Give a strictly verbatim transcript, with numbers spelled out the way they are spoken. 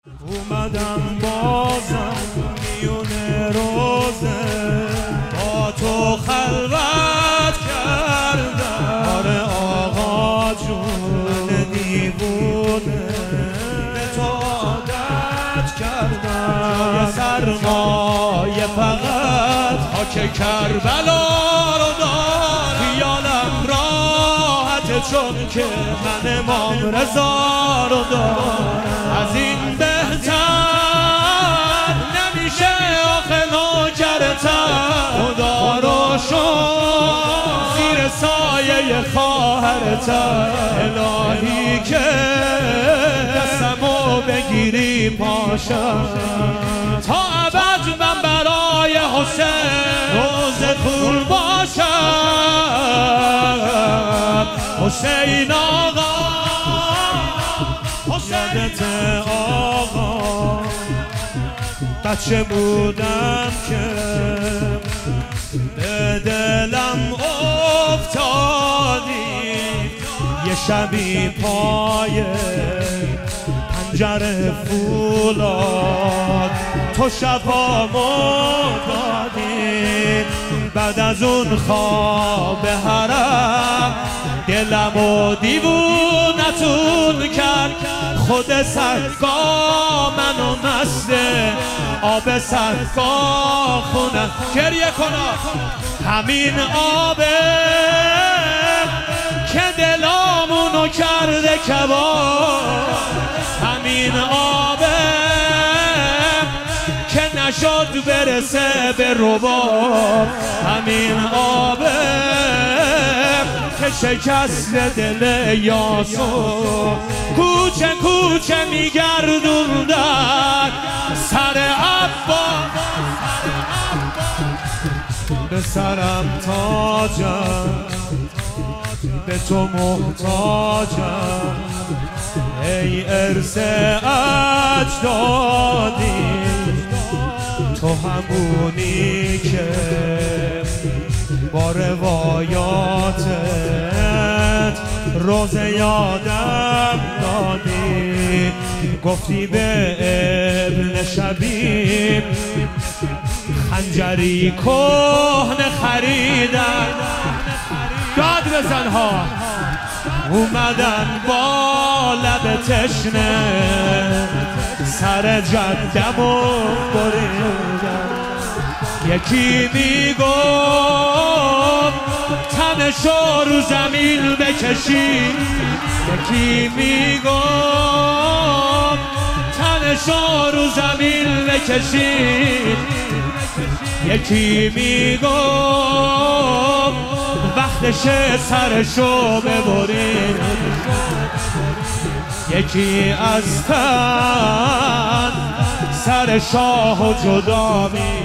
اومدم بازم میون روزه با تو خلوت کردم. آره آقا جون دیوونه به تو عادت کردم. یه سرمایه فقط خاک کربلا رو دارم. خیالم راحته چون که من امام رضا رو دارم. از این بهتر نمیشه آخه نوکرتر. خدا رو شد زیر سایه خواهرتر. الهی که دستمو بگیری پاشم تا ابد من برای حسین روز خون باشم. حسین آقا یادت آقا بچه بودم که به دلم افتادی. یه شبی پای پنجره فولاد تو شبامو دادی. بعد از اون خواب حرم دلمو دیوونتون کرد. خود سرگاه منو مست آب سرگاه خونه گریه کنم. همین آبه که دلامونو کرده کباب. همین آبه که نشد برسه به رباب. همین آبه که شکست دل یاسو کوچه کوچه میگردوندن سر عبا. به سرم تاجم به تو محتاجم. ای ارث اجدادی تو همونی که با روایاتت روز یادم دادی. گفتی به ابن شبیب خنجری کهنه خریدن. داد بزن ها اومدن با لب تشنه سر جدمو بریدن. یکی میگفت تنشو رو زمین بکشی. یکی میگفت تنشو رو زمین بکشی. یکی میگفت وقتشه سرشو ببرید. یکی از تن سر شاهو جدا می